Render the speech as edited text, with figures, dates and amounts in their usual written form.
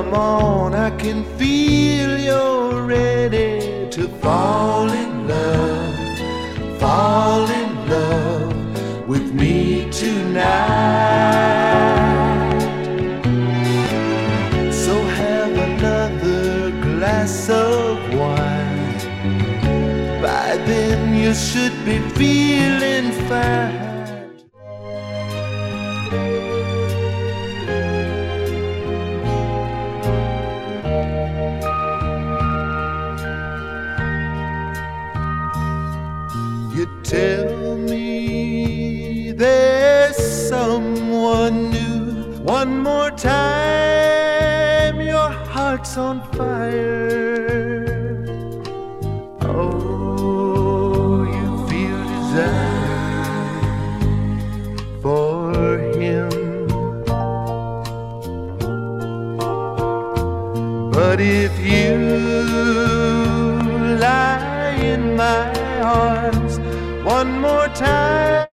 Come on, I can feel you're ready to fall in love with me tonight. So have another glass of wine. By then you should be feeling fine. You tell me there's someone new. One more time, your heart's on fire. Oh, you feel desire for him. But if you lie in my arms one more time,